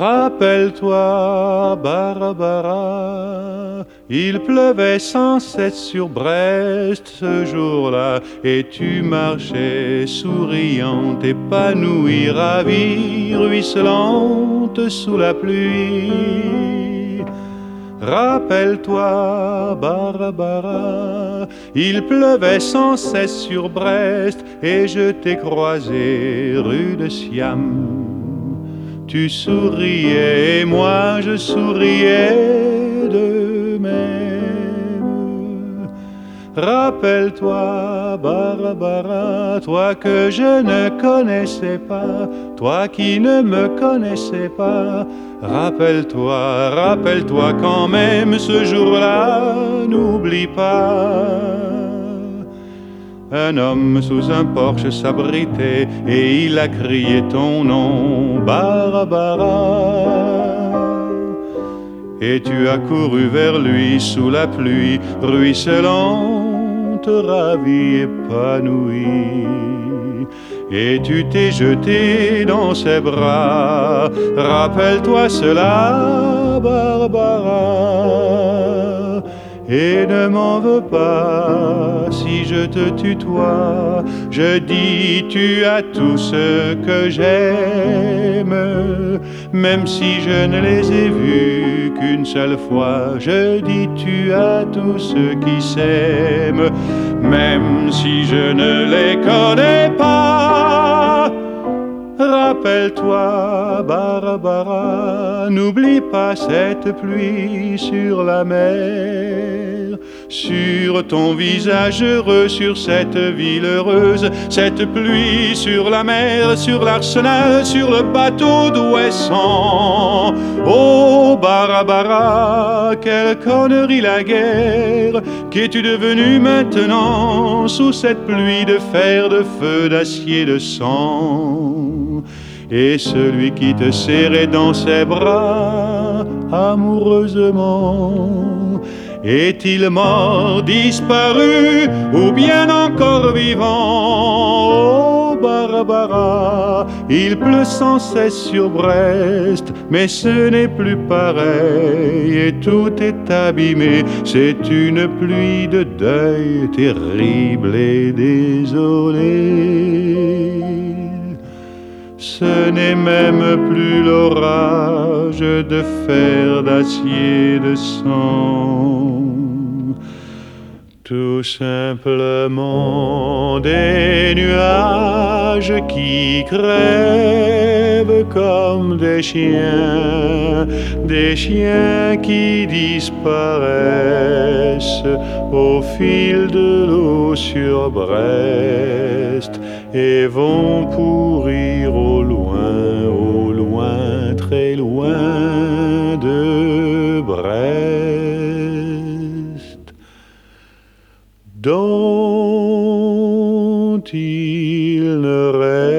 Rappelle-toi, Barbara, il pleuvait sans cesse sur Brest ce jour-là, et tu marchais souriante, épanouie, ravie, ruisselante sous la pluie. Rappelle-toi, Barbara, il pleuvait sans cesse sur Brest, et je t'ai croisé rue de Siam. Tu souriais et moi je souriais de même. Rappelle-toi, Barbara, toi que je ne connaissais pas, toi qui ne me connaissais pas. Rappelle-toi, rappelle-toi quand même ce jour-là, n'oublie pas. Un homme sous un porche s'abritait et il a crié ton nom, Barbara. Et tu as couru vers lui sous la pluie, ruisselante, ravie, épanouie. Et tu t'es jeté dans ses bras, rappelle-toi cela, Barbara. Et ne m'en veux pas si je te tutoie, je dis tu as tout ce que j'aime, même si je ne les ai vus qu'une seule fois. Je dis tu as tout ce qui s'aiment, même si je ne les connais pas. Rappelle-toi, Barbara, n'oublie pas cette pluie sur la mer, sur ton visage heureux, sur cette ville heureuse, cette pluie sur la mer, sur l'arsenal, sur le bateau d'Ouessant. Oh, Barbara, quelle connerie la guerre, qu'es-tu devenue maintenant sous cette pluie de fer, de feu, d'acier, de sang? Et celui qui te serrait dans ses bras amoureusement, est-il mort, disparu ou bien encore vivant? Oh Barbara, il pleut sans cesse sur Brest, mais ce n'est plus pareil et tout est abîmé. C'est une pluie de deuil terrible et désolée. Ce n'est même plus l'orage de fer, d'acier, de sang. Tout simplement des nuages qui crèvent comme des chiens qui disparaissent au fil de l'eau sur Brest et vont pourrir au loin, très loin de Brest, dont il ne reste